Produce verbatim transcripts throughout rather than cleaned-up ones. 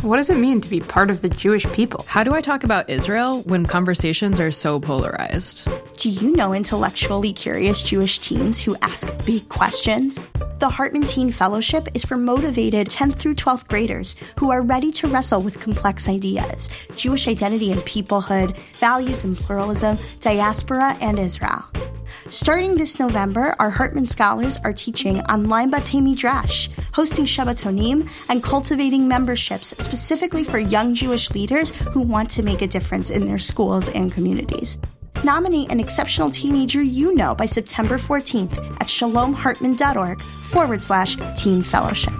What does it mean to be part of the Jewish people? How do I talk about Israel when conversations are so polarized? Do you know intellectually curious Jewish teens who ask big questions? The Hartman Teen Fellowship is for motivated tenth through twelfth graders who are ready to wrestle with complex ideas, Jewish identity and peoplehood, values and pluralism, diaspora, and Israel. Starting this November, our Hartman scholars are teaching online Batei Midrash, hosting Shabbatonim, and cultivating memberships specifically for young Jewish leaders who want to make a difference in their schools and communities. Nominate an exceptional teenager you know by September fourteenth at shalomhartman.org forward slash teen fellowship.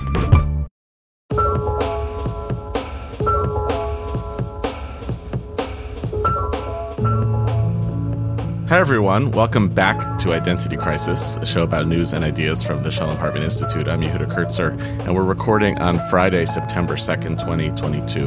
Hi, everyone. Welcome back to Identity Crisis, a show about news and ideas from the Shalom Hartman Institute. I'm Yehuda Kurtzer, and we're recording on Friday, September second, twenty twenty-two.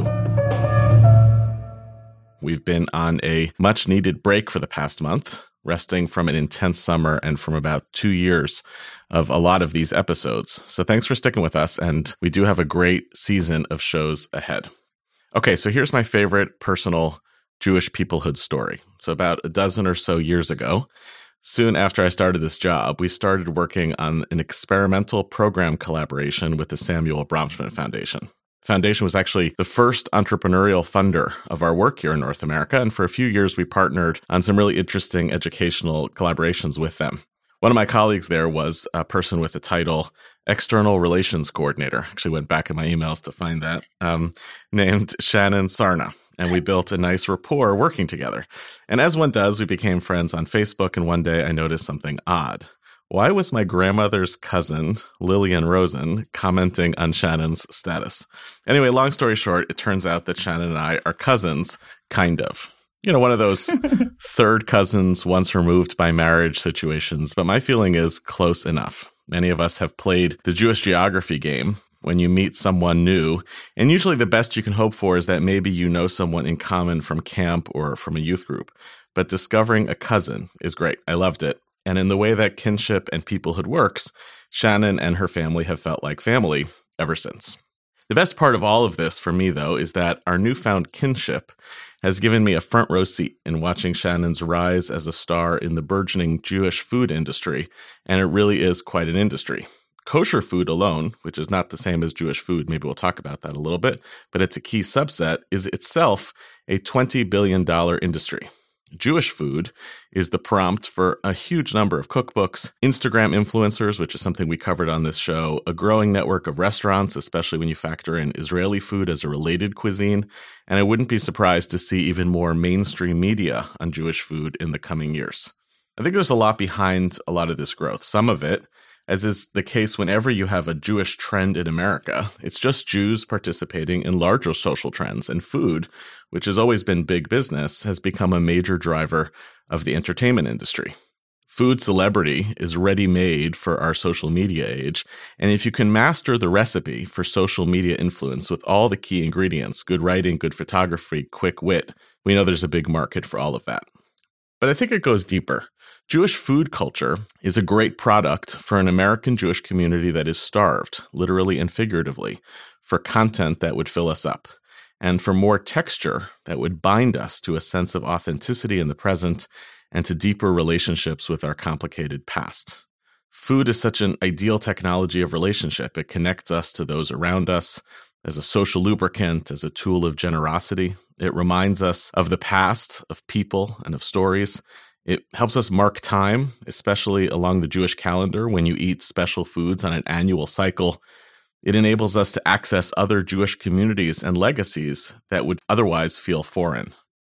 We've been on a much-needed break for the past month, resting from an intense summer and from about two years of a lot of these episodes. So thanks for sticking with us, and we do have a great season of shows ahead. Okay, so here's my favorite personal Jewish peoplehood story. So about a dozen or so years ago, soon after I started this job, we started working on an experimental program collaboration with the Samuel Bronfman Foundation. The foundation was actually the first entrepreneurial funder of our work here in North America, and for a few years we partnered on some really interesting educational collaborations with them. One of my colleagues there was a person with the title External Relations Coordinator. I actually went back in my emails to find that, um, named Shannon Sarna. And we built a nice rapport working together. And as one does, we became friends on Facebook, and one day I noticed something odd. Why was my grandmother's cousin, Lillian Rosen, commenting on Shannon's status? Anyway, long story short, it turns out that Shannon and I are cousins, kind of. You know, one of those third cousins once removed by marriage situations, but my feeling is close enough. Many of us have played the Jewish geography game when you meet someone new, and usually the best you can hope for is that maybe you know someone in common from camp or from a youth group. But discovering a cousin is great. I loved it. And in the way that kinship and peoplehood works, Shannon and her family have felt like family ever since. The best part of all of this for me, though, is that our newfound kinship has given me a front row seat in watching Shannon's rise as a star in the burgeoning Jewish food industry, and it really is quite an industry. Kosher food alone, which is not the same as Jewish food, maybe we'll talk about that a little bit, but it's a key subset, is itself a twenty billion dollars industry. Jewish food is the prompt for a huge number of cookbooks, Instagram influencers, which is something we covered on this show, a growing network of restaurants, especially when you factor in Israeli food as a related cuisine, and I wouldn't be surprised to see even more mainstream media on Jewish food in the coming years. I think there's a lot behind a lot of this growth. Some of it, as is the case whenever you have a Jewish trend in America, it's just Jews participating in larger social trends, and food, which has always been big business, has become a major driver of the entertainment industry. Food celebrity is ready-made for our social media age, and if you can master the recipe for social media influence with all the key ingredients, good writing, good photography, quick wit, we know there's a big market for all of that. But I think it goes deeper. Jewish food culture is a great product for an American Jewish community that is starved, literally and figuratively, for content that would fill us up, and for more texture that would bind us to a sense of authenticity in the present and to deeper relationships with our complicated past. Food is such an ideal technology of relationship. It connects us to those around us as a social lubricant, as a tool of generosity. It reminds us of the past, of people, and of stories. It helps us mark time, especially along the Jewish calendar when you eat special foods on an annual cycle. It enables us to access other Jewish communities and legacies that would otherwise feel foreign.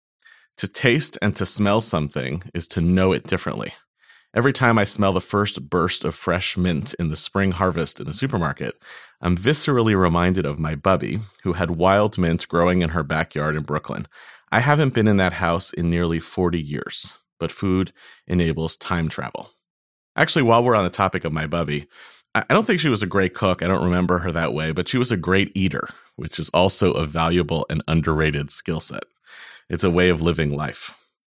To taste and to smell something is to know it differently. Every time I smell the first burst of fresh mint in the spring harvest in the supermarket, I'm viscerally reminded of my bubby, who had wild mint growing in her backyard in Brooklyn. I haven't been in that house in nearly forty years. But food enables time travel. Actually, while we're on the topic of my bubby, I don't think she was a great cook. I don't remember her that way, but she was a great eater, which is also a valuable and underrated skill set. It's a way of living life.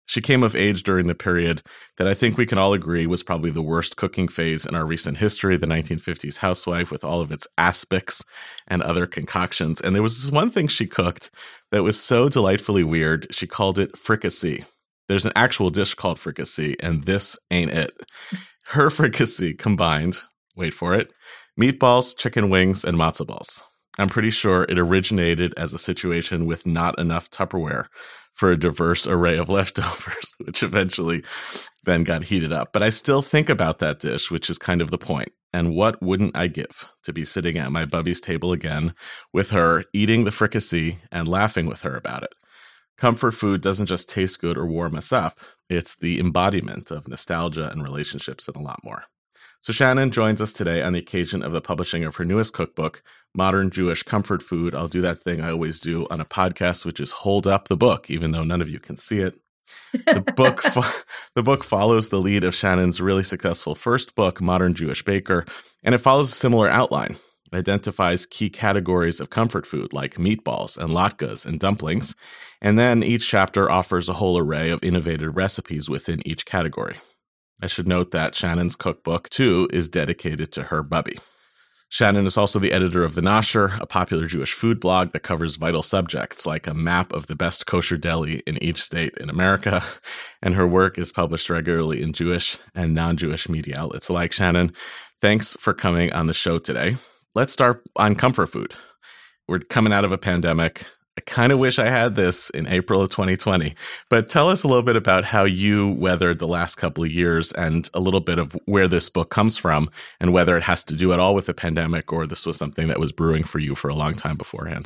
She came of age during the period that I think we can all agree was probably the worst cooking phase in our recent history, the nineteen fifties housewife with all of its aspics and other concoctions. And there was this one thing she cooked that was so delightfully weird. She called it fricassee. There's an actual dish called fricassee, and this ain't it. Her fricassee combined, wait for it, meatballs, chicken wings, and matzo balls. I'm pretty sure it originated as a situation with not enough Tupperware for a diverse array of leftovers, which eventually then got heated up. But I still think about that dish, which is kind of the point. And what wouldn't I give to be sitting at my bubby's table again with her, eating the fricassee and laughing with her about it. Comfort food doesn't just taste good or warm us up. It's the embodiment of nostalgia and relationships and a lot more. So Shannon joins us today on the occasion of the publishing of her newest cookbook, Modern Jewish Comfort Food. I'll do that thing I always do on a podcast, which is hold up the book, even though none of you can see it. The book fo- the book follows the lead of Shannon's really successful first book, Modern Jewish Baker, and it follows a similar outline. It identifies key categories of comfort food like meatballs and latkes and dumplings, and then each chapter offers a whole array of innovative recipes within each category. I should note that Shannon's cookbook, too, is dedicated to her bubby. Shannon is also the editor of The Nosher, a popular Jewish food blog that covers vital subjects like a map of the best kosher deli in each state in America, and her work is published regularly in Jewish and non-Jewish media outlets alike. Shannon, thanks for coming on the show today. Let's start on comfort food. We're coming out of a pandemic. I kind of wish I had this in April of twenty twenty, but tell us a little bit about how you weathered the last couple of years and a little bit of where this book comes from and whether it has to do at all with the pandemic or this was something that was brewing for you for a long time beforehand.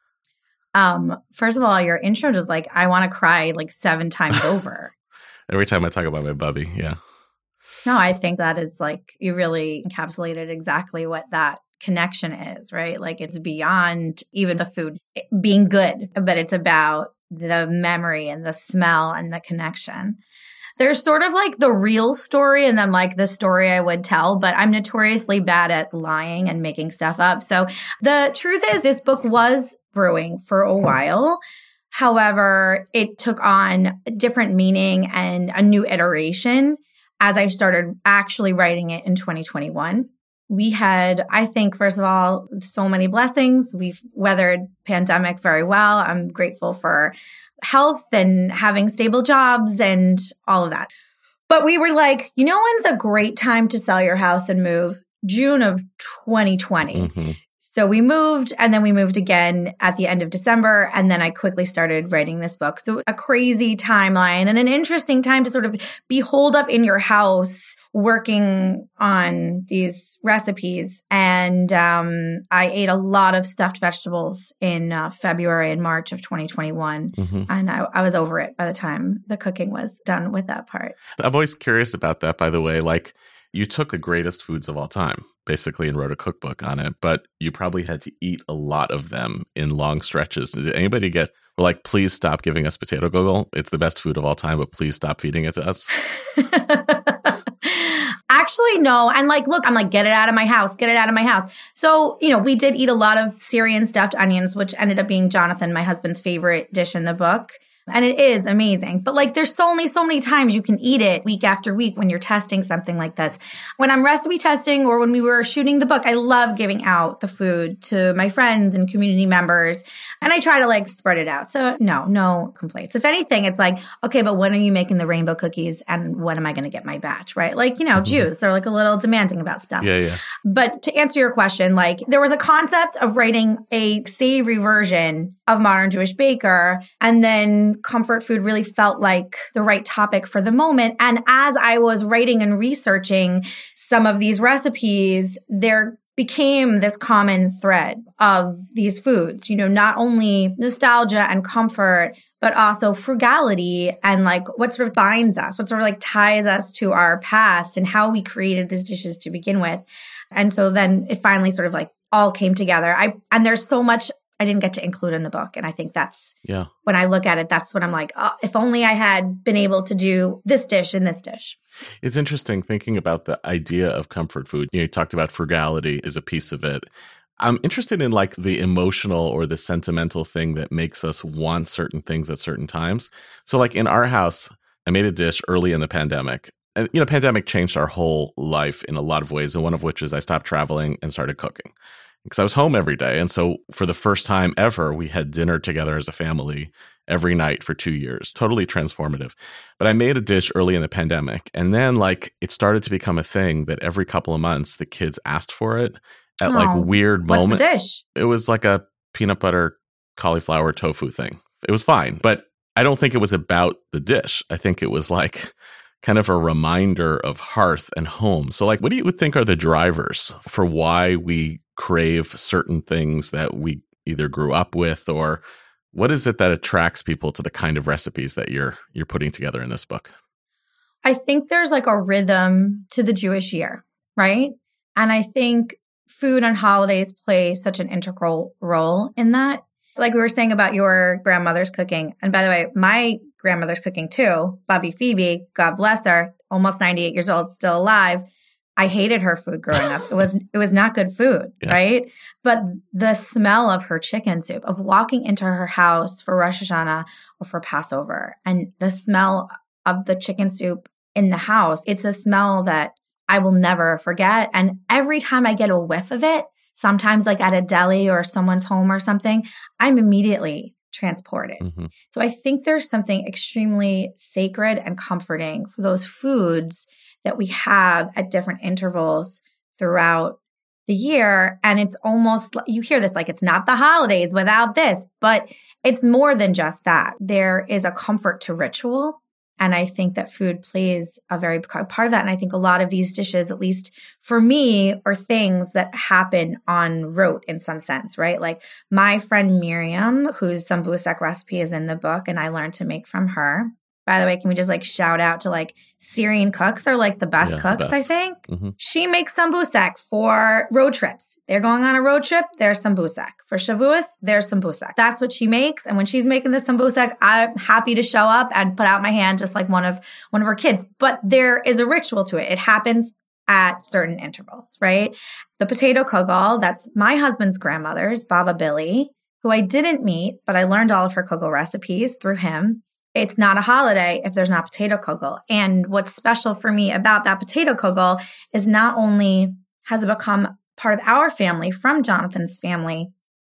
Um, first of all, your intro just like, I want to cry like seven times over. Every time I talk about my bubby, yeah. No, I think that is like, you really encapsulated exactly what that connection is, right? Like it's beyond even the food being good, but it's about the memory and the smell and the connection. There's sort of like the real story and then like the story I would tell, but I'm notoriously bad at lying and making stuff up. So the truth is this book was brewing for a while. However, it took on a different meaning and a new iteration as I started actually writing it in twenty twenty-one. We had, I think, first of all, so many blessings. We've weathered pandemic very well. I'm grateful for health and having stable jobs and all of that. But we were like, you know when's a great time to sell your house and move? June of twenty twenty. Mm-hmm. So we moved and then we moved again at the end of December. And then I quickly started writing this book. So a crazy timeline and an interesting time to sort of be holed up in your house working on these recipes. And um, I ate a lot of stuffed vegetables in uh, February and March of twenty twenty-one. Mm-hmm. And I, I was over it by the time the cooking was done with that part. I'm always curious about that, by the way. Like, you took the greatest foods of all time, basically, and wrote a cookbook on it, but you probably had to eat a lot of them in long stretches. Did anybody get, we're like, please stop giving us potato gogol? It's the best food of all time, but please stop feeding it to us? Actually, no. And like, look, I'm like, get it out of my house, get it out of my house. So, you know, we did eat a lot of Syrian stuffed onions, which ended up being Jonathan, my husband's favorite dish in the book. And it is amazing. But like, there's only so many times you can eat it week after week when you're testing something like this. When I'm recipe testing or when we were shooting the book, I love giving out the food to my friends and community members. And I try to like spread it out. So no, no complaints. If anything, it's like, okay, but when are you making the rainbow cookies? And when am I going to get my batch? Right? Like, you know, mm-hmm. Jews, they're like a little demanding about stuff. Yeah, yeah. But to answer your question, like there was a concept of writing a savory version of Modern Jewish Baker, and then comfort food really felt like the right topic for the moment. And as I was writing and researching some of these recipes, there became this common thread of these foods, you know, not only nostalgia and comfort, but also frugality and like what sort of binds us, what sort of like ties us to our past and how we created these dishes to begin with. And so then it finally sort of like all came together. I and there's so much I didn't get to include in the book. And I think that's, yeah. when I look at it, that's when I'm like, oh, if only I had been able to do this dish and this dish. It's interesting thinking about the idea of comfort food. You know, you talked about frugality is a piece of it. I'm interested in like the emotional or the sentimental thing that makes us want certain things at certain times. So like in our house, I made a dish early in the pandemic. And, you know, pandemic changed our whole life in a lot of ways, and one of which is I stopped traveling and started cooking because I was home every day. And so for the first time ever, we had dinner together as a family every night for two years, totally transformative. But I made a dish early in the pandemic. And then like it started to become a thing that every couple of months, the kids asked for it at oh, like weird moments. What's the dish? It was like a peanut butter cauliflower tofu thing. It was fine, but I don't think it was about the dish. I think it was like kind of a reminder of hearth and home. So like, what do you think are the drivers for why we crave certain things that we either grew up with, or what is it that attracts people to the kind of recipes that you're you're putting together in this book? I think there's like a rhythm to the Jewish year, right? And I think food and holidays play such an integral role in that. Like we were saying about your grandmother's cooking. And by the way, my grandmother's cooking too, Bobby Phoebe, God bless her, almost ninety-eight years old, still alive. I hated her food growing up. It was it was not good food, yeah. right? But the smell of her chicken soup, of walking into her house for Rosh Hashanah or for Passover, and the smell of the chicken soup in the house, it's a smell that I will never forget. And every time I get a whiff of it, sometimes like at a deli or someone's home or something, I'm immediately transported. Mm-hmm. So I think there's something extremely sacred and comforting for those foods that we have at different intervals throughout the year. And it's almost, you hear this, like it's not the holidays without this, but it's more than just that. There is a comfort to ritual. And I think that food plays a very part of that. And I think a lot of these dishes, at least for me, are things that happen en route in some sense, right? Like my friend Miriam, whose sambusak recipe is in the book, and I learned to make from her. By the way, can we just like shout out to like Syrian cooks are like the best yeah, cooks, the best. I think. Mm-hmm. She makes sambusak for road trips. They're going on a road trip, there's sambusak. For Shavuos, there's sambusak. That's what she makes. And when she's making the sambusak, I'm happy to show up and put out my hand just like one of one of her kids. But there is a ritual to it. It happens at certain intervals, right? The potato kugel, that's my husband's grandmother's, Baba Billy, who I didn't meet, but I learned all of her kugel recipes through him. It's not a holiday if there's not potato kugel. And what's special for me about that potato kugel is not only has it become part of our family from Jonathan's family,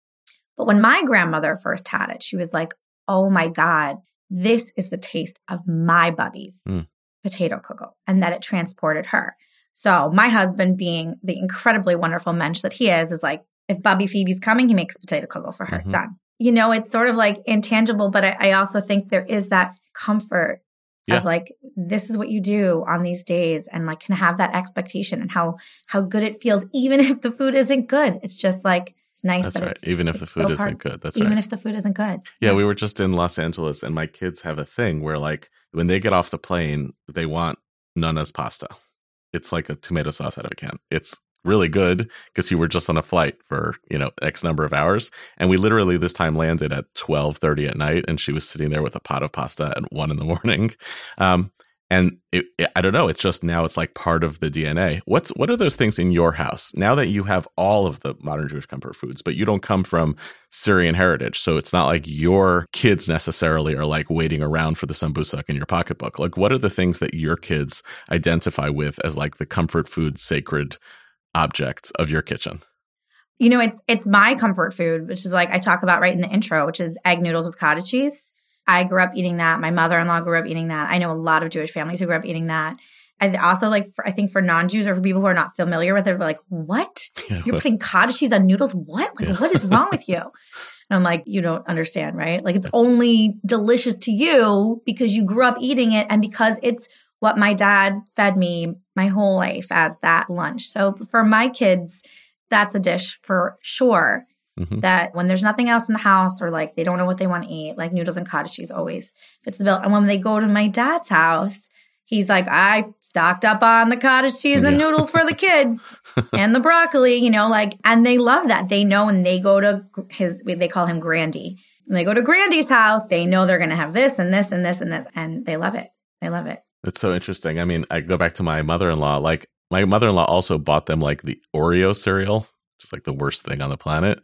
but when my grandmother first had it, she was like, oh my God, this is the taste of my Bubby's mm. potato kugel, and that it transported her. So my husband, being the incredibly wonderful mensch that he is, is like, if Bobby Phoebe's coming, he makes potato kugel for her. Mm-hmm. Done. You know, it's sort of like intangible, but I, I also think there is that comfort yeah. of like, this is what you do on these days, and like can have that expectation and how, how good it feels, even if the food isn't good. It's just like, it's nice. That's that right. It's, even if it's the food isn't hard. good. That's even right. Even if the food isn't good. Yeah, yeah. We were just in Los Angeles, and my kids have a thing where like when they get off the plane, they want Nana's pasta. It's like a tomato sauce out of a can. It's really good because you were just on a flight for, you know, X number of hours. And we literally this time landed at twelve thirty at night, and she was sitting there with a pot of pasta at one in the morning. Um, and it, it, I don't know, it's just now it's like part of the D N A. What's what are those things in your house now that you have all of the modern Jewish comfort foods, but you don't come from Syrian heritage? So it's not like your kids necessarily are like waiting around for the sambusak in your pocketbook. Like, what are the things that your kids identify with as like the comfort food, sacred objects of your kitchen? You know, it's it's my comfort food, which is like I talk about right in the intro, which is egg noodles with cottage cheese. I grew up eating that. My mother-in-law grew up eating that. I know a lot of Jewish families who grew up eating that. And also, like, for, I think for non-Jews or for people who are not familiar with it, they're like, what? Yeah, You're putting cottage cheese on noodles? What? Like, yeah. What is wrong with you? And I'm like, you don't understand, right? Like, it's only delicious to you because you grew up eating it and because it's what my dad fed me my whole life as that lunch. So for my kids, that's a dish for sure. Mm-hmm. That when there's nothing else in the house or like they don't know what they want to eat, like noodles and cottage cheese always fits the bill. And when they go to my dad's house, he's like, I stocked up on the cottage cheese and yeah. noodles for the kids and the broccoli, you know, like, and they love that. They know when they go to his, they call him Grandy. When they go to Grandy's house, they know they're going to have this and this and this and this, and they love it. They love it. It's so interesting. I mean, I go back to my mother-in-law, like my mother-in-law also bought them like the Oreo cereal, just like the worst thing on the planet.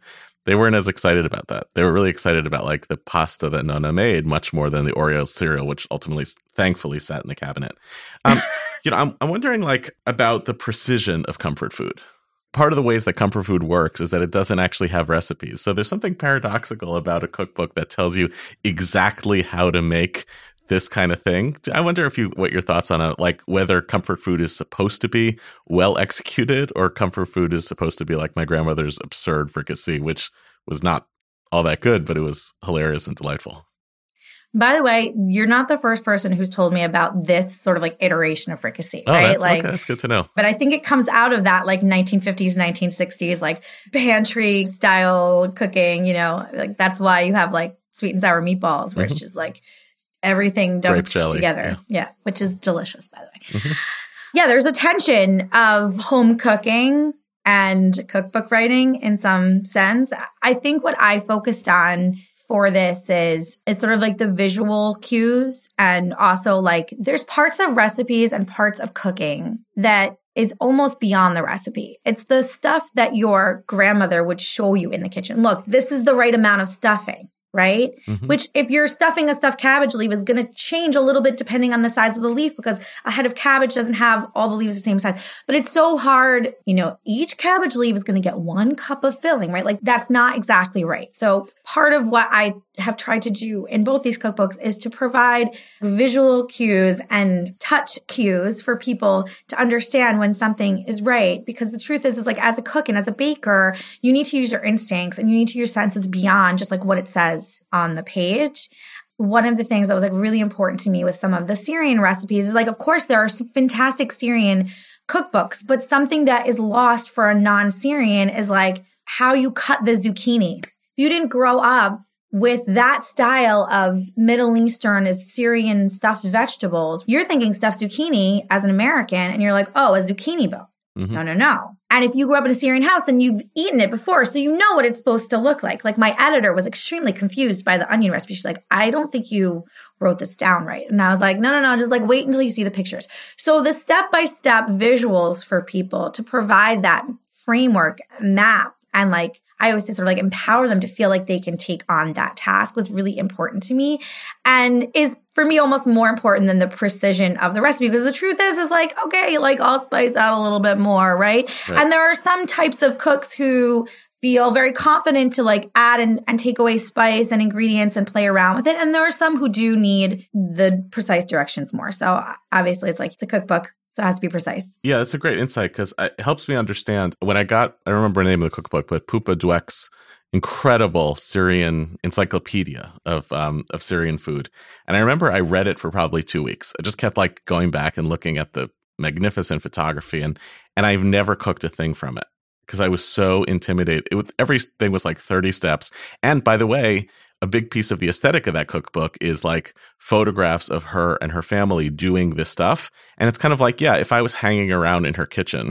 They weren't as excited about that. They were really excited about like the pasta that Nonna made much more than the Oreo cereal, which ultimately, thankfully, sat in the cabinet. Um, you know, I'm, I'm wondering like about the precision of comfort food. Part of the ways that comfort food works is that it doesn't actually have recipes. So there's something paradoxical about a cookbook that tells you exactly how to make this kind of thing. I wonder if you, what your thoughts on it, like whether comfort food is supposed to be well executed or comfort food is supposed to be like my grandmother's absurd fricassee, which was not all that good, but it was hilarious and delightful. By the way, you're not the first person who's told me about this sort of like iteration of fricassee, oh, right? That's, like, okay, that's good to know. But I think it comes out of that like nineteen fifties, nineteen sixties, like pantry style cooking, you know, like that's why you have like sweet and sour meatballs, where mm-hmm. it's just like everything dumped together. Yeah. yeah, which is delicious, by the way. Mm-hmm. Yeah, there's a tension of home cooking and cookbook writing in some sense. I think what I focused on for this is is sort of like the visual cues, and also like there's parts of recipes and parts of cooking that is almost beyond the recipe. It's the stuff that your grandmother would show you in the kitchen. Look, this is the right amount of stuffing, right? Mm-hmm. Which if you're stuffing a stuffed cabbage leaf is going to change a little bit depending on the size of the leaf, because a head of cabbage doesn't have all the leaves the same size. But it's so hard, you know, each cabbage leaf is going to get one cup of filling, right? Like that's not exactly right. So part of what I have tried to do in both these cookbooks is to provide visual cues and touch cues for people to understand when something is right. Because the truth is, is like as a cook and as a baker, you need to use your instincts and you need to use senses beyond just like what it says on the page. One of the things that was like really important to me with some of the Syrian recipes is like, of course, there are some fantastic Syrian cookbooks, but something that is lost for a non-Syrian is like how you cut the zucchini. You didn't grow up with that style of Middle Eastern as Syrian stuffed vegetables. You're thinking stuffed zucchini as an American, and you're like, oh, a zucchini bowl. Mm-hmm. No, no, no. And if you grew up in a Syrian house, then you've eaten it before, so you know what it's supposed to look like. Like my editor was extremely confused by the onion recipe. She's like, I don't think you wrote this down right. And I was like, no, no, no, just like wait until you see the pictures. So the step-by-step visuals for people to provide that framework, map, and like I always say sort of like empower them to feel like they can take on that task was really important to me, and is for me almost more important than the precision of the recipe, because the truth is, is like, okay, like I'll spice out a little bit more, right? right? And there are some types of cooks who feel very confident to like add and, and take away spice and ingredients and play around with it. And there are some who do need the precise directions more. So obviously it's like, it's a cookbook, so it has to be precise. Yeah, that's a great insight, because it helps me understand. When I got, I don't remember the name of the cookbook, but Pupa Dweck's incredible Syrian encyclopedia of um, of Syrian food. And I remember I read it for probably two weeks. I just kept like going back and looking at the magnificent photography, and and I've never cooked a thing from it because I was so intimidated. It was, everything was like thirty steps. And by the way, a big piece of the aesthetic of that cookbook is like photographs of her and her family doing this stuff. And it's kind of like, yeah, if I was hanging around in her kitchen,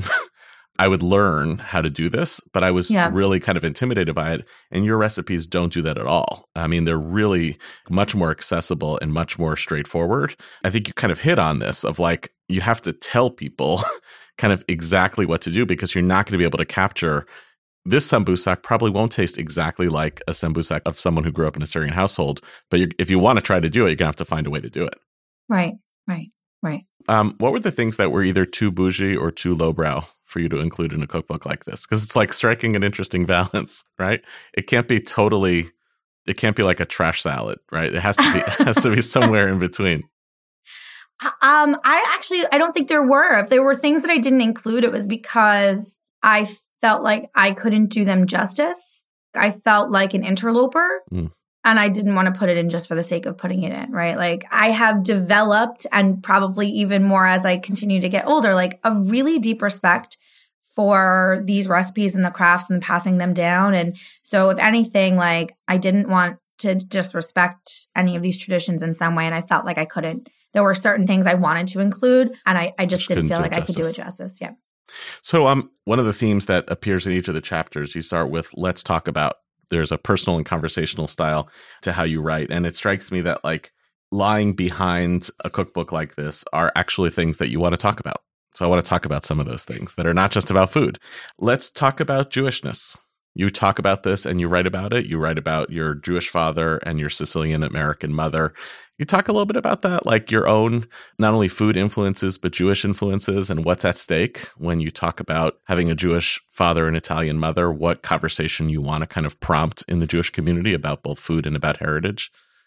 I would learn how to do this, but I was yeah. really kind of intimidated by it. And your recipes don't do that at all. I mean, they're really much more accessible and much more straightforward. I think you kind of hit on this of like, you have to tell people kind of exactly what to do, because you're not going to be able to capture. This sambusak probably won't taste exactly like a sambusak of someone who grew up in a Syrian household. But you, if you want to try to do it, you're going to have to find a way to do it. Right, right, right. Um, what were the things that were either too bougie or too lowbrow for you to include in a cookbook like this? Because it's like striking an interesting balance, right? It can't be totally, it can't be like a trash salad, right? It has to be, it has to be somewhere in between. Um, I actually, I don't think there were. If there were things that I didn't include, it was because I felt like I couldn't do them justice. I felt like an interloper. Mm. And I didn't want to put it in just for the sake of putting it in, right? Like I have developed, and probably even more as I continue to get older, like a really deep respect for these recipes and the crafts and passing them down. And so if anything, like I didn't want to disrespect any of these traditions in some way. And I felt like I couldn't. There were certain things I wanted to include, and I, I just, just didn't feel like I could do it justice. Yeah. So um, one of the themes that appears in each of the chapters, you start with, let's talk about. There's a personal and conversational style to how you write. And it strikes me that like lying behind a cookbook like this are actually things that you want to talk about. So I want to talk about some of those things that are not just about food. Let's talk about Jewishness. You talk about this and you write about it. You write about your Jewish father and your Sicilian American mother. You talk a little bit about that, like your own, not only food influences, but Jewish influences and what's at stake when you talk about having a Jewish father and Italian mother, what conversation you want to kind of prompt in the Jewish community about both food and about heritage.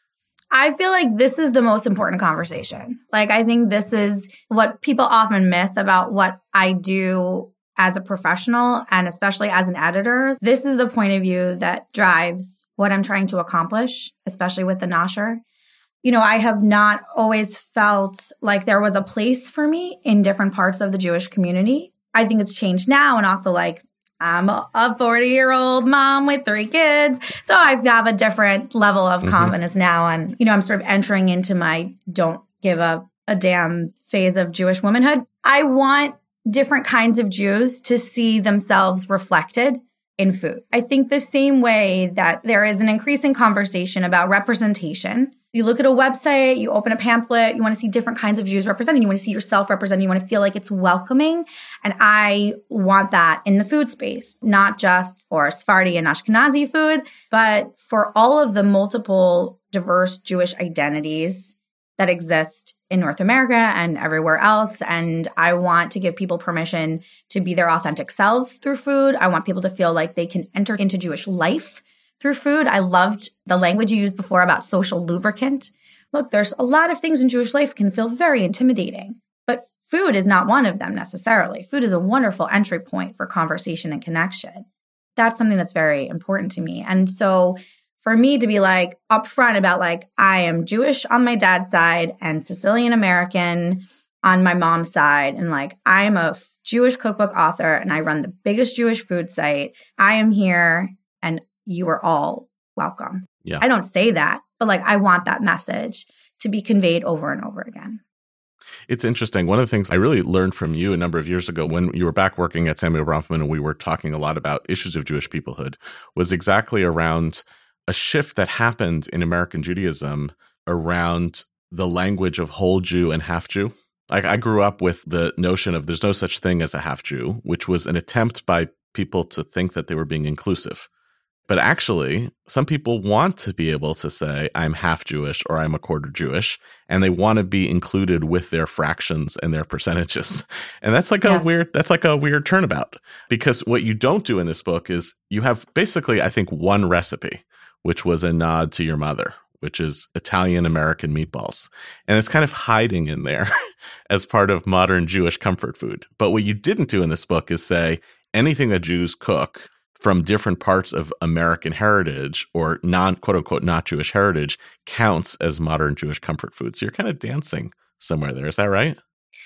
I feel like this is the most important conversation. Like, I think this is what people often miss about what I do as a professional and especially as an editor. This is the point of view that drives what I'm trying to accomplish, especially with the Nasher. You know, I have not always felt like there was a place for me in different parts of the Jewish community. I think it's changed now. And also, like, I'm a forty-year-old mom with three kids. So I have a different level of confidence mm-hmm. now. And, you know, I'm sort of entering into my don't give a, a damn phase of Jewish womanhood. I want different kinds of Jews to see themselves reflected in food. I think the same way that there is an increasing conversation about representation. You look at a website, you open a pamphlet, you want to see different kinds of Jews represented. You want to see yourself represented. You want to feel like it's welcoming. And I want that in the food space, not just for Sephardi and Ashkenazi food, but for all of the multiple diverse Jewish identities that exist in North America and everywhere else. And I want to give people permission to be their authentic selves through food. I want people to feel like they can enter into Jewish life through food. I loved the language you used before about social lubricant. Look, there's a lot of things in Jewish life can feel very intimidating, but food is not one of them necessarily. Food is a wonderful entry point for conversation and connection. That's something that's very important to me. And so for me to be like upfront about like, I am Jewish on my dad's side and Sicilian American on my mom's side. And like, I'm a Jewish cookbook author and I run the biggest Jewish food site. I am here and you are all welcome. Yeah. I don't say that, but like, I want that message to be conveyed over and over again. It's interesting. One of the things I really learned from you a number of years ago when you were back working at Samuel Bronfman and we were talking a lot about issues of Jewish peoplehood was exactly around a shift that happened in American Judaism around the language of whole Jew and half Jew. Like I grew up with the notion of there's no such thing as a half Jew, which was an attempt by people to think that they were being inclusive. But actually, some people want to be able to say, I'm half Jewish or I'm a quarter Jewish, and they want to be included with their fractions and their percentages. And that's like yeah. a weird, that's like a weird turnabout. Because what you don't do in this book is you have basically, I think, one recipe, which was a nod to your mother, which is Italian-American meatballs. And it's kind of hiding in there as part of modern Jewish comfort food. But what you didn't do in this book is say anything that Jews cook from different parts of American heritage or non, quote unquote, not Jewish heritage counts as modern Jewish comfort food. So you're kind of dancing somewhere there. Is that right?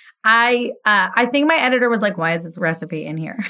I uh, I think my editor was like, why is this recipe in here?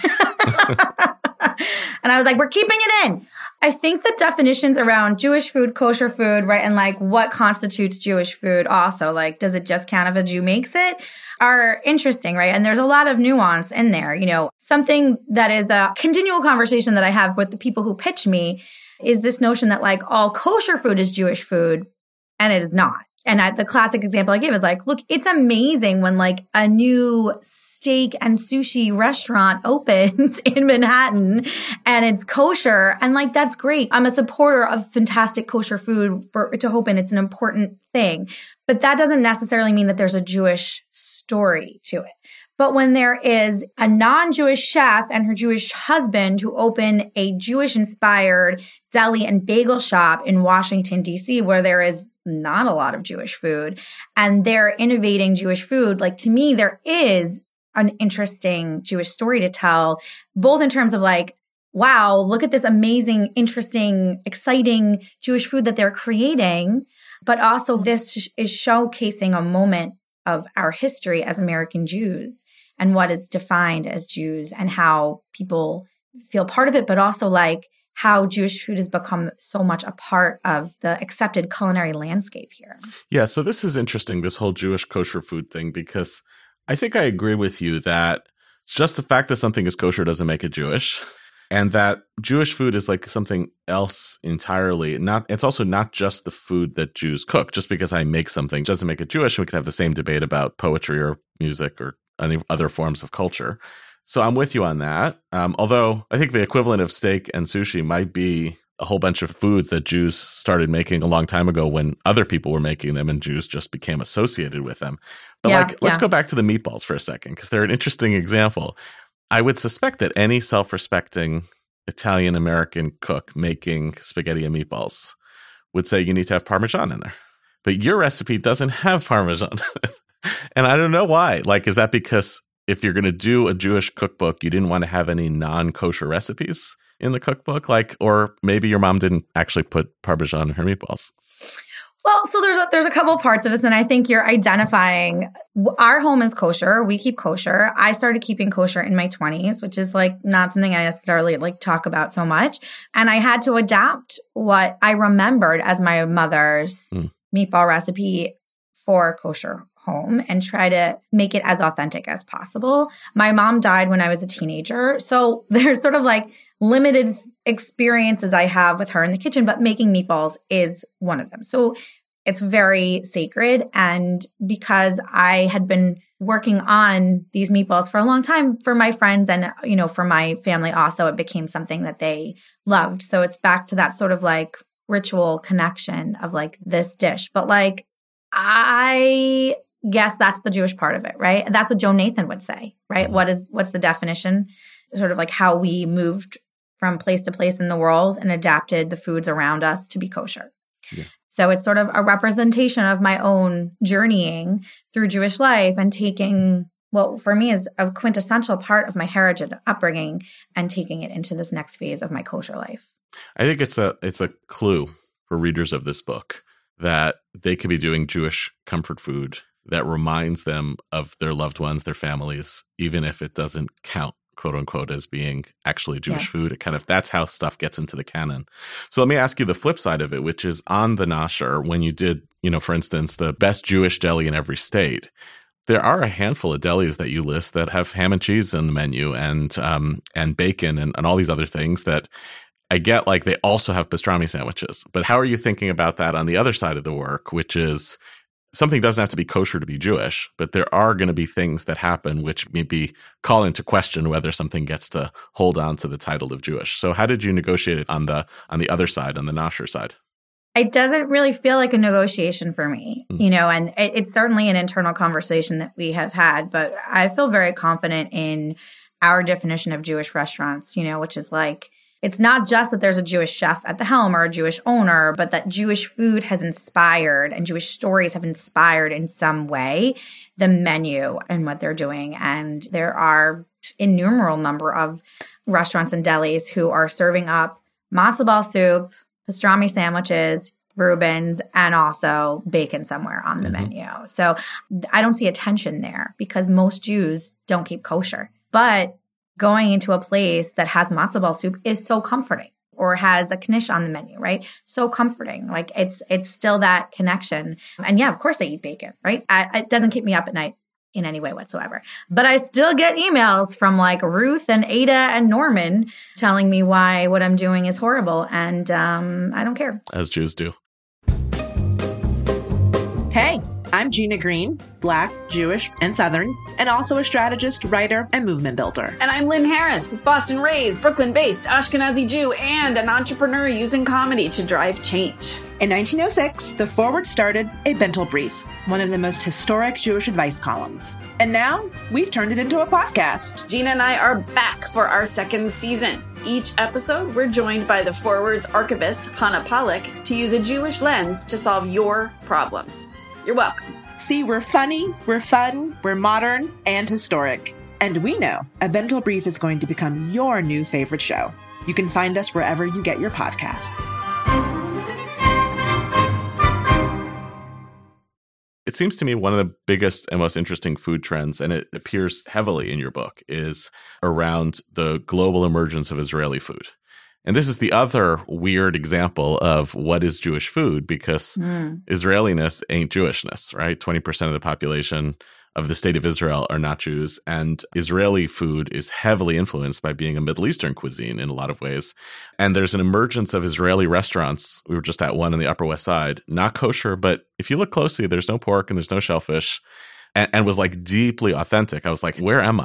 And I was like, we're keeping it in. I think the definitions around Jewish food, kosher food, right, and like what constitutes Jewish food also, like, does it just count if a Jew makes it, are interesting, right? And there's a lot of nuance in there. You know, something that is a continual conversation that I have with the people who pitch me is this notion that like all kosher food is Jewish food, and it is not. And I, the classic example I give is like, look, it's amazing when like a new steak and sushi restaurant opens in Manhattan and it's kosher. And like, that's great. I'm a supporter of fantastic kosher food for to open. It's an important thing. But that doesn't necessarily mean that there's a Jewish story to it. But when there is a non-Jewish chef and her Jewish husband who open a Jewish-inspired deli and bagel shop in Washington, D C, where there is not a lot of Jewish food, and they're innovating Jewish food, like to me, there is an interesting Jewish story to tell, both in terms of like, wow, look at this amazing, interesting, exciting Jewish food that they're creating, but also this is showcasing a moment of our history as American Jews and what is defined as Jews and how people feel part of it, but also like how Jewish food has become so much a part of the accepted culinary landscape here. Yeah, so this is interesting, this whole Jewish kosher food thing, because I think I agree with you that it's just the fact that something is kosher doesn't make it Jewish, and that Jewish food is like something else entirely. Not, it's also not just the food that Jews cook. Just because I make something doesn't make it Jewish. We can have the same debate about poetry or music or any other forms of culture. So I'm with you on that. Um, although I think the equivalent of steak and sushi might be a whole bunch of foods that Jews started making a long time ago when other people were making them and Jews just became associated with them. But Yeah, like, let's yeah. go back to the meatballs for a second, because they're an interesting example. I would suspect that any self-respecting Italian-American cook making spaghetti and meatballs would say you need to have Parmesan in there. But your recipe doesn't have Parmesan. And I don't know why. Like, is that because if you're going to do a Jewish cookbook, you didn't want to have any non-kosher recipes in the cookbook? Like, or maybe your mom didn't actually put Parmesan in her meatballs. Well, so there's a, there's a couple parts of this, and I think you're identifying. Our home is kosher. We keep kosher. I started keeping kosher in my twenties, which is like not something I necessarily like talk about so much. And I had to adapt what I remembered as my mother's mm. meatball recipe for kosher home and try to make it as authentic as possible. My mom died when I was a teenager. So there's sort of like limited experiences I have with her in the kitchen, but making meatballs is one of them. So it's very sacred. And because I had been working on these meatballs for a long time for my friends and, you know, for my family also, it became something that they loved. So it's back to that sort of like ritual connection of like this dish. But like, I guess that's the Jewish part of it, right? And that's what Joan Nathan would say, right? Mm-hmm. What is, what's the definition? Sort of like how we moved from place to place in the world and adapted the foods around us to be kosher. Yeah. So it's sort of a representation of my own journeying through Jewish life and taking what for me is a quintessential part of my heritage and upbringing and taking it into this next phase of my kosher life. I think it's a it's a clue for readers of this book that they could be doing Jewish comfort food that reminds them of their loved ones, their families, even if it doesn't count, quote unquote, as being actually Jewish yeah. food. It kind of, that's how stuff gets into the canon. So let me ask you the flip side of it, which is on the Nasher, when you did, you know, for instance, the best Jewish deli in every state, there are a handful of delis that you list that have ham and cheese on the menu and, um, and bacon and, and all these other things that I get, like they also have pastrami sandwiches. But how are you thinking about that on the other side of the work, which is something doesn't have to be kosher to be Jewish, but there are going to be things that happen which maybe call into question whether something gets to hold on to the title of Jewish. So how did you negotiate it on the on the other side, on the Nasher side? It doesn't really feel like a negotiation for me, mm. you know, and it, it's certainly an internal conversation that we have had, but I feel very confident in our definition of Jewish restaurants, you know, which is like, it's not just that there's a Jewish chef at the helm or a Jewish owner, but that Jewish food has inspired and Jewish stories have inspired in some way the menu and what they're doing. And there are innumerable number of restaurants and delis who are serving up matzo ball soup, pastrami sandwiches, Reubens, and also bacon somewhere on the mm-hmm. menu. So I don't see a tension there because most Jews don't keep kosher. But going into a place that has matzo ball soup is so comforting, or has a knish on the menu, right? So comforting. Like it's it's still that connection. And yeah, of course they eat bacon, right? I, it doesn't keep me up at night in any way whatsoever. But I still get emails from like Ruth and Ada and Norman telling me why what I'm doing is horrible. And um, I don't care. As Jews do. Hey, I'm Gina Green, Black, Jewish, and Southern, and also a strategist, writer, and movement builder. And I'm Lynn Harris, Boston raised, Brooklyn based, Ashkenazi Jew, and an entrepreneur using comedy to drive change. In nineteen oh six, The Forward started a Bentel Brief, one of the most historic Jewish advice columns. And now, we've turned it into a podcast. Gina and I are back for our second season. Each episode, we're joined by The Forward's archivist, Hannah Pollack, to use a Jewish lens to solve your problems. You're welcome. See, we're funny, we're fun, we're modern, and historic. And we know a Bentel Brief is going to become your new favorite show. You can find us wherever you get your podcasts. It seems to me one of the biggest and most interesting food trends, and it appears heavily in your book, is around the global emergence of Israeli food. And this is the other weird example of what is Jewish food, because mm. Israeliness ain't Jewishness, right? twenty percent of the population of the state of Israel are not Jews. And Israeli food is heavily influenced by being a Middle Eastern cuisine in a lot of ways. And there's an emergence of Israeli restaurants. We were just at one on the Upper West Side, not kosher, but if you look closely, there's no pork and there's no shellfish, and, and was like deeply authentic. I was like, where am I?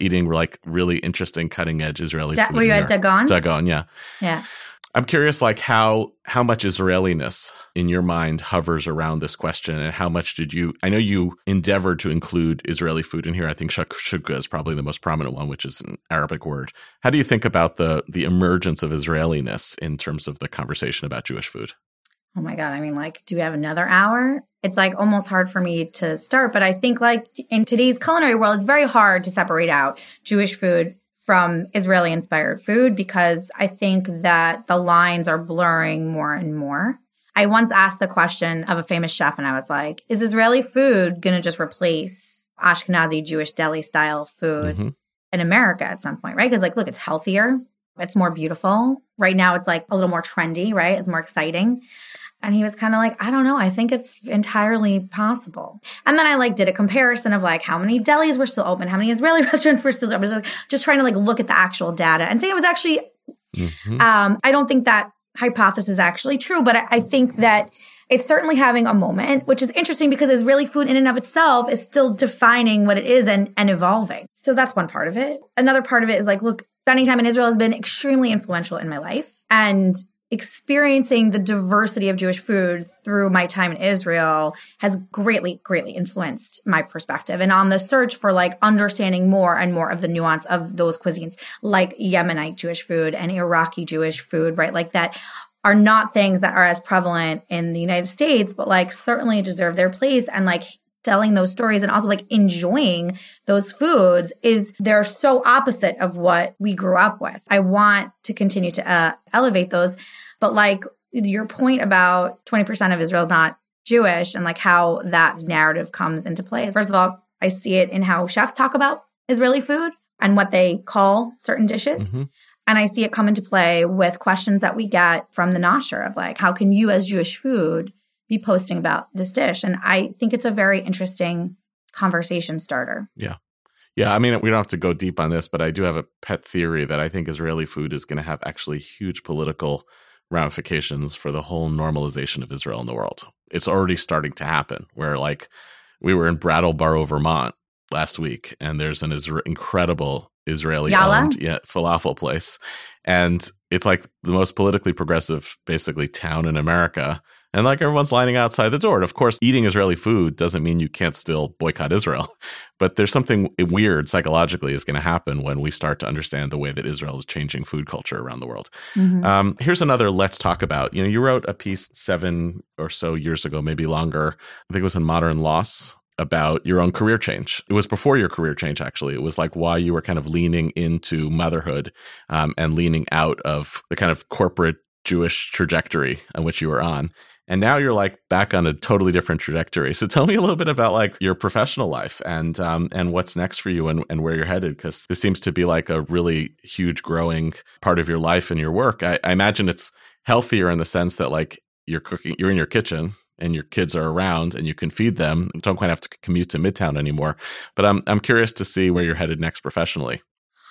eating like really interesting cutting edge Israeli Da- food. were you at Dagon? Dagon, yeah. Yeah. I'm curious, like how how much Israeliness in your mind hovers around this question, and how much did you? I know you endeavored to include Israeli food in here. I think shakshuka is probably the most prominent one, which is an Arabic word. How do you think about the the emergence of Israeliness in terms of the conversation about Jewish food? Oh my God. I mean, like, do we have another hour? It's like almost hard for me to start, but I think like in today's culinary world, it's very hard to separate out Jewish food from Israeli-inspired food, because I think that the lines are blurring more and more. I once asked the question of a famous chef, and I was like, is Israeli food going to just replace Ashkenazi Jewish deli-style food mm-hmm. in America at some point, right? Because, like, look, it's healthier. It's more beautiful. Right now, it's, like, a little more trendy, right? It's more exciting. And he was kind of like, I don't know. I think it's entirely possible. And then I like did a comparison of like how many delis were still open, how many Israeli restaurants were still open. Just, like, just trying to like look at the actual data and say it was actually, mm-hmm. um, I don't think that hypothesis is actually true, but I, I think that it's certainly having a moment, which is interesting because Israeli food in and of itself is still defining what it is and, and evolving. So that's one part of it. Another part of it is like, look, spending time in Israel has been extremely influential in my life, and experiencing the diversity of Jewish food through my time in Israel has greatly, greatly influenced my perspective. And on the search for like understanding more and more of the nuance of those cuisines, like Yemenite Jewish food and Iraqi Jewish food, right? Like that are not things that are as prevalent in the United States, but like certainly deserve their place. And like telling those stories and also like enjoying those foods is they're so opposite of what we grew up with. I want to continue to uh, elevate those. But like your point about twenty percent of Israel is not Jewish and like how that narrative comes into play. First of all, I see it in how chefs talk about Israeli food and what they call certain dishes. Mm-hmm. And I see it come into play with questions that we get from the Nasher of like, how can you as Jewish food be posting about this dish? And I think it's a very interesting conversation starter. Yeah. Yeah, I mean, we don't have to go deep on this, but I do have a pet theory that I think Israeli food is going to have actually huge political ramifications for the whole normalization of Israel in the world. It's already starting to happen, where like we were in Brattleboro, Vermont last week, and there's an Isra- incredible Israeli-owned yeah, falafel place. And it's like the most politically progressive, basically, town in America. And like everyone's lining outside the door. And of course, eating Israeli food doesn't mean you can't still boycott Israel. But there's something weird psychologically is going to happen when we start to understand the way that Israel is changing food culture around the world. Mm-hmm. Um, here's another let's talk about. You know, you wrote a piece seven or so years ago, maybe longer. I think it was in Modern Loss, about your own career change. It was before your career change, actually. It was like why you were kind of leaning into motherhood um, and leaning out of the kind of corporate Jewish trajectory on which you were on. And now you're like back on a totally different trajectory. So tell me a little bit about like your professional life and um, and what's next for you and, and where you're headed, because this seems to be like a really huge growing part of your life and your work. I, I imagine it's healthier in the sense that like you're cooking, you're in your kitchen and your kids are around and you can feed them. You don't quite have to commute to Midtown anymore. But I'm I'm curious to see where you're headed next professionally.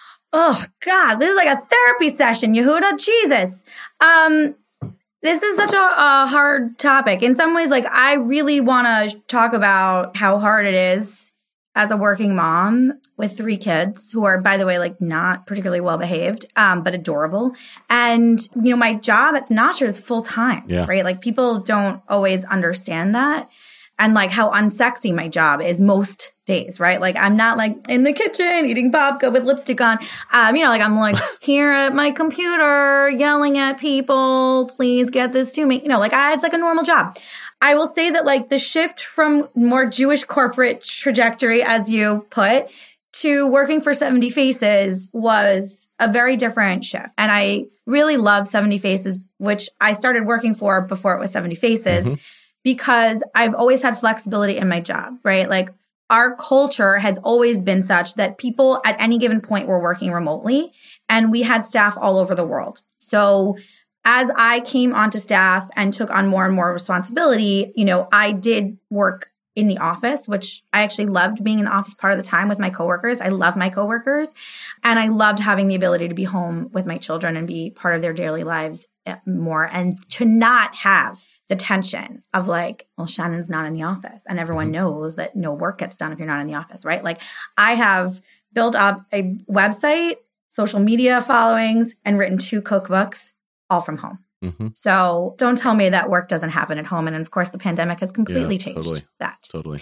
Oh God, this is like a therapy session, Yehuda. Jesus. Um, this is such a, a hard topic. In some ways, like I really want to talk about how hard it is as a working mom with three kids who are, by the way, like not particularly well behaved, um, but adorable. And, you know, my job at the Nasher is full time, yeah. right? Like people don't always understand that. And like how unsexy my job is most days, right? Like I'm not like in the kitchen eating babka with lipstick on. Um, you know, like I'm like here at my computer yelling at people, please get this to me. You know, like I, it's like a normal job. I will say that like the shift from more Jewish corporate trajectory, as you put, to working for seventy Faces was a very different shift. And I really love seventy Faces, which I started working for before it was seventy Faces. Mm-hmm. Because I've always had flexibility in my job, right? Like our culture has always been such that people at any given point were working remotely and we had staff all over the world. So as I came onto staff and took on more and more responsibility, you know, I did work in the office, which I actually loved being in the office part of the time with my coworkers. I love my coworkers and I loved having the ability to be home with my children and be part of their daily lives more and to not have the tension of like, well, Shannon's not in the office and everyone knows that no work gets done if you're not in the office, right? Like I have built up a website, social media followings, and written two cookbooks, all from home. Mm-hmm. So don't tell me that work doesn't happen at home. And of course, the pandemic has completely yeah, changed totally, that. Totally.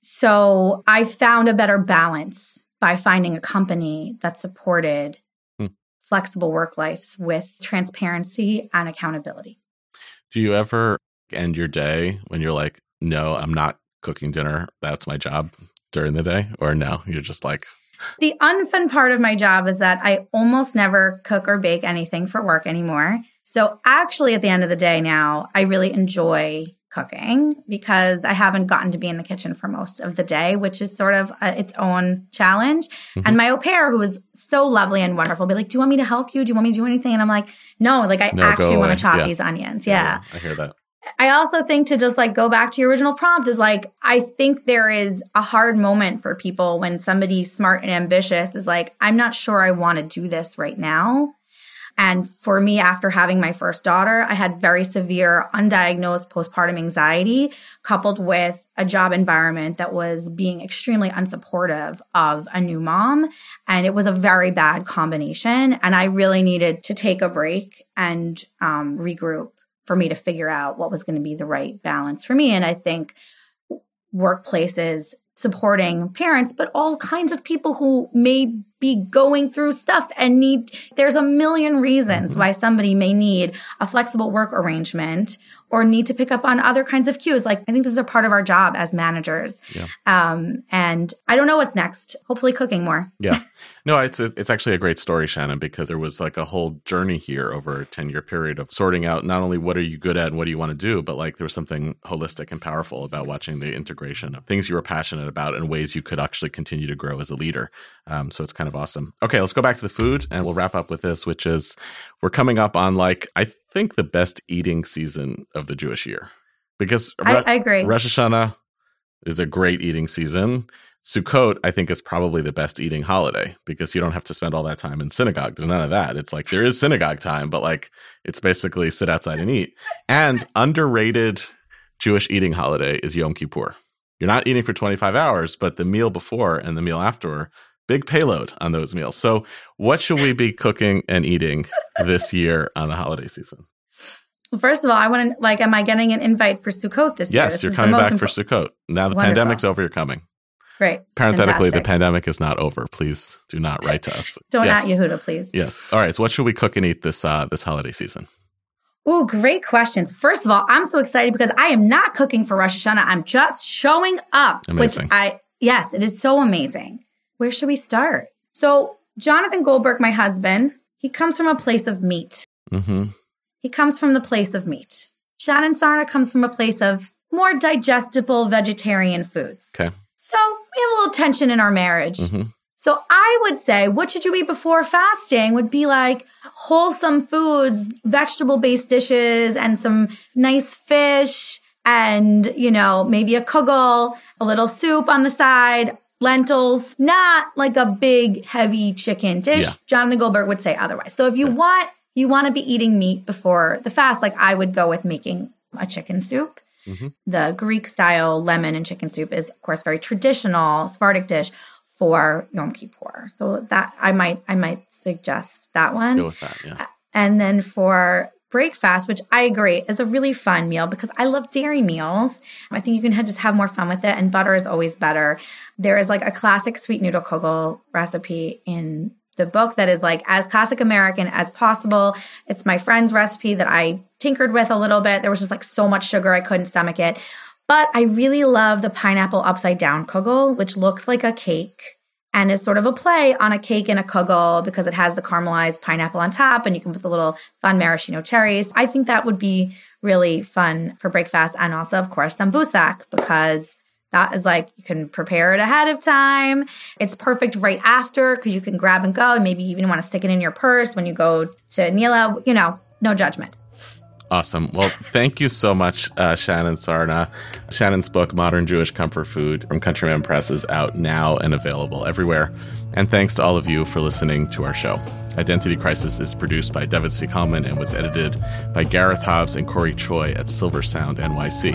So I found a better balance by finding a company that supported hmm. flexible work lives with transparency and accountability. Do you ever end your day when you're like, no, I'm not cooking dinner. That's my job during the day? Or no, you're just like... The unfun part of my job is that I almost never cook or bake anything for work anymore. So actually, at the end of the day now, I really enjoy cooking because I haven't gotten to be in the kitchen for most of the day, which is sort of a, its own challenge. Mm-hmm. And my au pair, who is so lovely and wonderful, be like, do you want me to help you? Do you want me to do anything? And I'm like, no, like I no, actually want to chop yeah. these onions. Yeah. yeah. I hear that. I also think to just like go back to your original prompt is like, I think there is a hard moment for people when somebody smart and ambitious is like, I'm not sure I want to do this right now. And for me, after having my first daughter, I had very severe undiagnosed postpartum anxiety coupled with a job environment that was being extremely unsupportive of a new mom. And it was a very bad combination. And I really needed to take a break and um, regroup for me to figure out what was going to be the right balance for me. And I think workplaces supporting parents, but all kinds of people who may be going through stuff and need, there's a million reasons mm-hmm. why somebody may need a flexible work arrangement or need to pick up on other kinds of cues. Like, I think this is a part of our job as managers. Yeah. Um, and I don't know what's next. Hopefully cooking more. Yeah. No, it's a, it's actually a great story, Shannon, because there was like a whole journey here over a ten-year period of sorting out not only what are you good at and what do you want to do, but like there was something holistic and powerful about watching the integration of things you were passionate about and ways you could actually continue to grow as a leader. Um, so it's kind of awesome. Okay, let's go back to the food and we'll wrap up with this, which is we're coming up on like, I think the best eating season of the Jewish year. Because I, I agree. Rosh Hashanah is a great eating season. Sukkot, I think, is probably the best eating holiday because you don't have to spend all that time in synagogue. There's none of that. It's like there is synagogue time, but like it's basically sit outside and eat. And underrated Jewish eating holiday is Yom Kippur. You're not eating for twenty-five hours, but the meal before and the meal after, big payload on those meals. So what should we be cooking and eating this year on the holiday season? Well, first of all, I want to, like, am I getting an invite for Sukkot this yes, year? Yes, you're coming back impo- for Sukkot. Now the Wonderful. pandemic's over, you're coming. Great. Parenthetically, Fantastic. the pandemic is not over. Please do not write to us. Don't yes. at Yehuda, please. Yes. All right. So what should we cook and eat this uh, this holiday season? Oh, great questions. First of all, I'm so excited because I am not cooking for Rosh Hashanah. I'm just showing up. Amazing. Which I, yes, it is so amazing. Where should we start? So Jonathan Goldberg, my husband, he comes from a place of meat. Mm-hmm. He comes from the place of meat. Shannon Sarna comes from a place of more digestible vegetarian foods. Okay. So we have a little tension in our marriage. Mm-hmm. So I would say, what should you eat before fasting would be like wholesome foods, vegetable-based dishes, and some nice fish, and, you know, maybe a kugel, a little soup on the side, lentils, not like a big, heavy chicken dish. Yeah. Jonathan Goldberg would say otherwise. So if you okay. want, you want to be eating meat before the fast, like I would go with making a chicken soup. Mm-hmm. The Greek-style lemon and chicken soup is, of course, very traditional Sephardic dish for Yom Kippur. So that I might I might suggest that one. Let's go with that, yeah. And then for breakfast, which I agree is a really fun meal because I love dairy meals. I think you can just have more fun with it, and butter is always better. There is like a classic sweet noodle kugel recipe in the book that is like as classic American as possible. It's my friend's recipe that I tinkered with a little bit. There was just like so much sugar I couldn't stomach it. But I really love the pineapple upside down kugel, which looks like a cake and is sort of a play on a cake and a kugel because it has the caramelized pineapple on top and you can put the little fun maraschino cherries. I think that would be really fun for breakfast, and also, of course, sambusak, because that is like you can prepare it ahead of time. It's perfect right after because you can grab and go, and maybe you even want to stick it in your purse when you go to Nila. You know, no judgment. Awesome. Well, thank you so much, uh, Shannon Sarna. Shannon's book, Modern Jewish Comfort Food, from Countryman Press, is out now and available everywhere. And thanks to all of you for listening to our show. Identity Crisis is produced by David Zvi Kalman and was edited by Gareth Hobbs and Corey Choi at Silver Sound N Y C.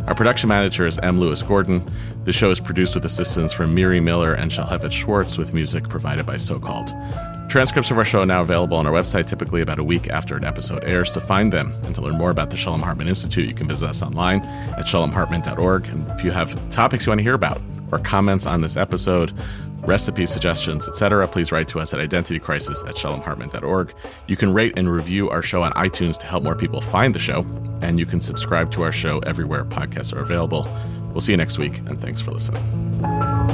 Our production manager is M. Lewis Gordon. The show is produced with assistance from Miri Miller and Shalhevet Schwartz, with music provided by SoCalled. Transcripts of our show are now available on our website, typically about a week after an episode airs. To find them and to learn more about the Shalom Hartman Institute, you can visit us online at shalom hartman dot org. And if you have topics you want to hear about or comments on this episode, recipe suggestions, et cetera, please write to us at identitycrisis at shalom hartman dot org. You can rate and review our show on iTunes to help more people find the show, and you can subscribe to our show everywhere podcasts are available. We'll see you next week, and thanks for listening.